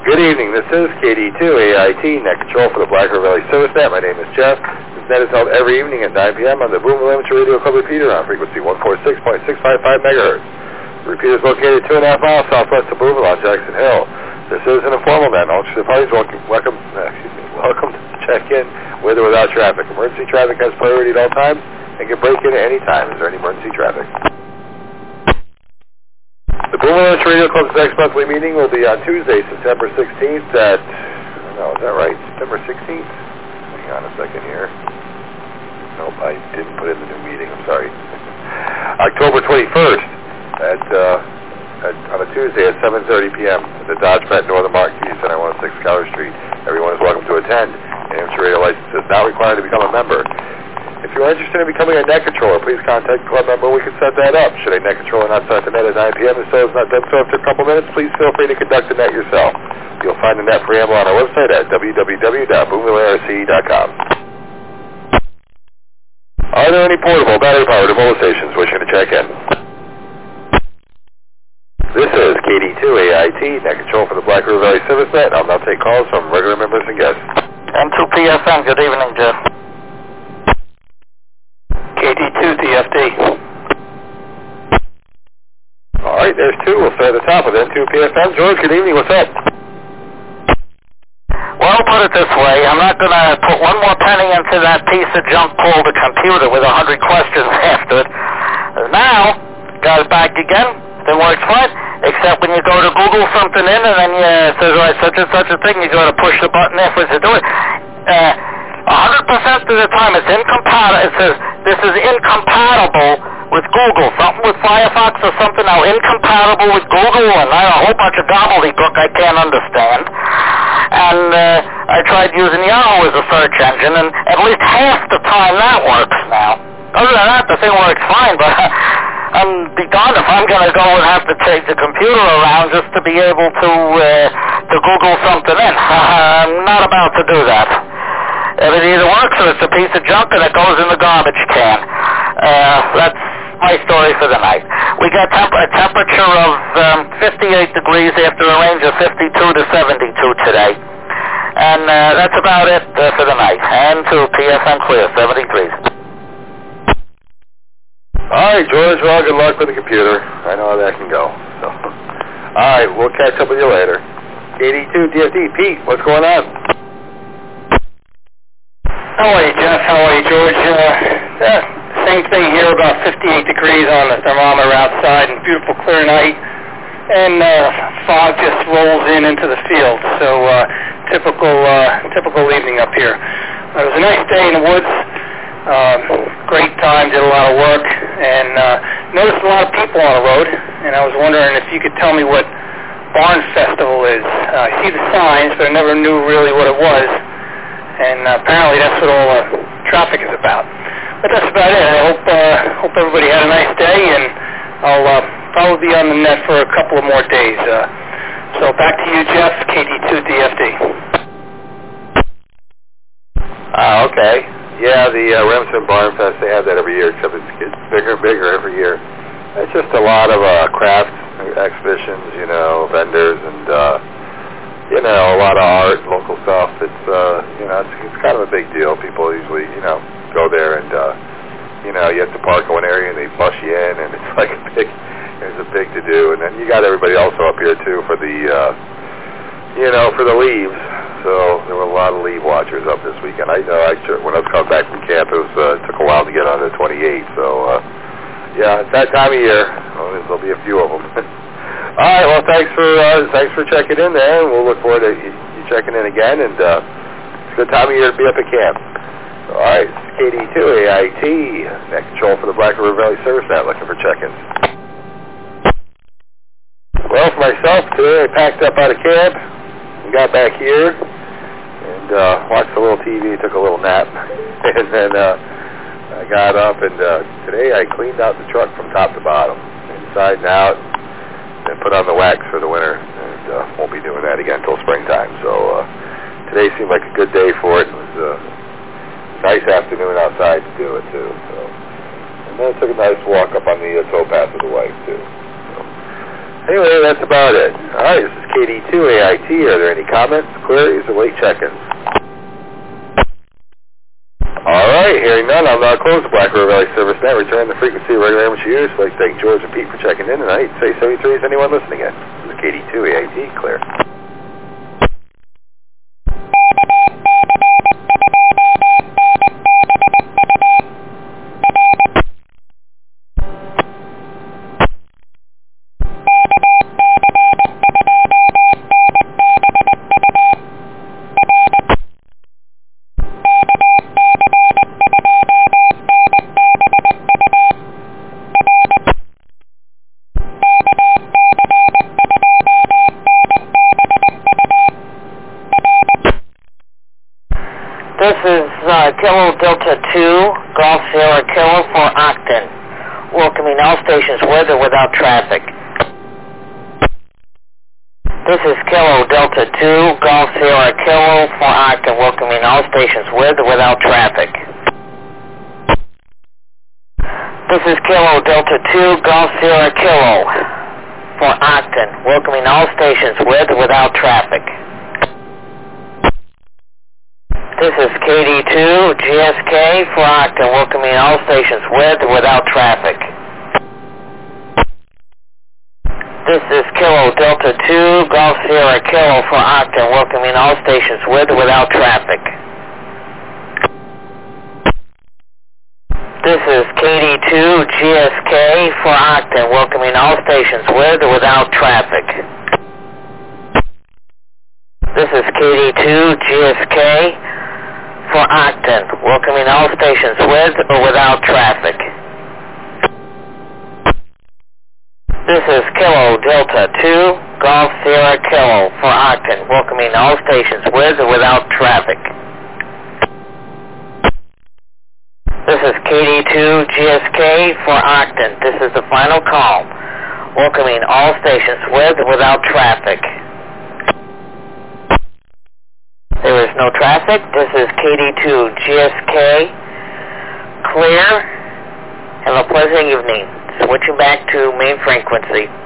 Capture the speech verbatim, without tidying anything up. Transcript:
Good evening. This is K D two A I T, Net Control for the Black River Valley Service Net. My name is Jeff. This net is held every evening at nine p.m. on the Boomville Amateur Radio Club repeater on frequency one forty-six point six five five megahertz. The repeater is located two and a half miles southwest of Boomville on Jackson Hill. This is an informal net. All interested parties welcome, welcome, uh, excuse me, welcome to check in with or without traffic. Emergency traffic has priority at all times and can break in at any time. Is there any emergency traffic? The Boomville Amateur Radio Club's next monthly meeting will be on Tuesday, September sixteenth at, no, is that right? September sixteenth? Hang on a second here. Nope, I didn't put in the new meeting. I'm sorry. October twenty-first at, uh, at, on a Tuesday at seven thirty p.m. at the Dodge Pet Northern Market Community Center, one oh six Schuyler Street. Everyone is welcome to attend. An amateur radio license is not required to become a member. If you're interested in becoming a net controller, please contact the club member. We can set that up. Should a net controller not start the net at nine p.m. and so is not done so after a couple minutes, please feel free to conduct the net yourself. You'll find the net preamble on our website at w w w dot boomville a r c dot com. Are there any portable battery-powered mobile stations wishing to check in? This is K D two A I T, net control for the Black River Valley Service Net. I'll now take calls from regular members and guests. N two P F M, good evening, Jeff. K D two D F D. All right, there's two. We'll start at the top with N two P F M. George, good evening. What's up? Well, put it this way. I'm not going to put one more penny into that piece of junk called the computer with a hundred questions after it. Now, got it back again. It works fine, except when you go to Google something in and then you, it says, all right, such and such a thing, you got to push the button afterwards to do it. Uh, one hundred percent of the time it's incompatible. It says, this is incompatible with Google. Something with Firefox or something now incompatible with Google, and I, a whole bunch of gobbledygook I can't understand. And uh, I tried using Yahoo as a search engine, and at least half the time that works now. Other than that, the thing works fine, but I'm be darned if I'm going to go and have to take the computer around just to be able to, uh, to Google something in. I'm not about to do that. If it either works or it's a piece of junk and it goes in the garbage can. Uh, that's my story for the night. We got temp- a temperature of um, fifty-eight degrees after a range of fifty-two to seventy-two today. And uh, that's about it uh, for the night. And to P S M clear, seventy-three. All right, George. Well, good luck with the computer. I know how that can go. So, all right, we'll catch up with you later. K D two D F D. Pete, what's going on? How are you, Jeff? How are you, George? Uh, yeah, same thing here, about fifty-eight degrees on the thermometer outside, and beautiful clear night, and uh, fog just rolls in into the field. So uh, typical, uh, typical evening up here. Uh, it was a nice day in the woods. Um, great time, did a lot of work, and uh, noticed a lot of people on the road. And I was wondering if you could tell me what Barn Festival is. Uh, I see the signs, but I never knew really what it was. And uh, apparently that's what all uh, traffic is about. But that's about it. I hope uh, hope everybody had a nice day, and I'll uh, probably be on the net for a couple of more days. Uh, so back to you, Jeff, K D two D F D. Ah, okay. Yeah, the uh, Remsen Barn Fest, they have that every year, except it's, it's bigger and bigger every year. It's just a lot of uh, craft exhibitions, you know, vendors, and uh, you know, a lot of art, local stuff. It's, uh, you know, it's, it's kind of a big deal. People usually, you know, go there and, uh, you know, you have to park in one area and they bus you in, and it's like a big, it's a big to do. And then you got everybody also up here too for the, uh, you know, for the leaves. So there were a lot of leave watchers up this weekend. I know, I when I was coming back from camp, it was, uh, it took a while to get on the twenty-eight. So, uh, yeah, it's that time of year. Well, there'll be a few of them. All right, well, thanks for uh, thanks for checking in there, and we'll look forward to you, you checking in again, and uh, it's a good time of year to be up at camp. All right, it's K D two A I T, net control for the Black River Valley Service Net, looking for check-ins. Well, for myself, today I packed up out of camp and got back here and uh, watched a little T V, took a little nap, and then uh, I got up, and uh, today I cleaned out the truck from top to bottom, inside and out, and put on the wax for the winter, and uh, won't be doing that again until springtime. So uh, today seemed like a good day for it. It was a nice afternoon outside to do it too. So, and then I took a nice walk up on the uh, towpath with the wife too. So, Anyway, that's about it. All right, this is K D two A I T. Are there any comments, queries, or late check-ins? All right, hearing none, I'll now close the Black River Valley Service Net. Return the frequency of regular amateur use. I'd like to thank George and Pete for checking in tonight. Say seventy-three is anyone listening in. This is K D two A I T. Clear. This is uh, Kilo Delta two, Golf Sierra Kilo for Octon, welcoming all stations with or without traffic. This is Kilo Delta two, Golf Sierra Kilo for Octon, welcoming all stations with or without traffic. This is Kilo Delta two, Golf Sierra Kilo for Octon, welcoming all stations with or without traffic. This is K D two, G S K for Octon, welcoming all stations with or without traffic. This is Kilo Delta two, Golf Sierra Kilo for Octon, welcoming all stations with or without traffic. This is K D two, G S K for Octon, welcoming all stations with or without traffic. This is K D two, G S K for Octon, welcoming all stations with or without traffic. This is Kilo Delta two, Golf Sierra Kilo for Octon, welcoming all stations with or without traffic. This is K D two, G S K for Octon. This is the final call, welcoming all stations with or without traffic. There is no traffic. This is K D two, G S K. Clear. Have a pleasant evening. Switching back to main frequency.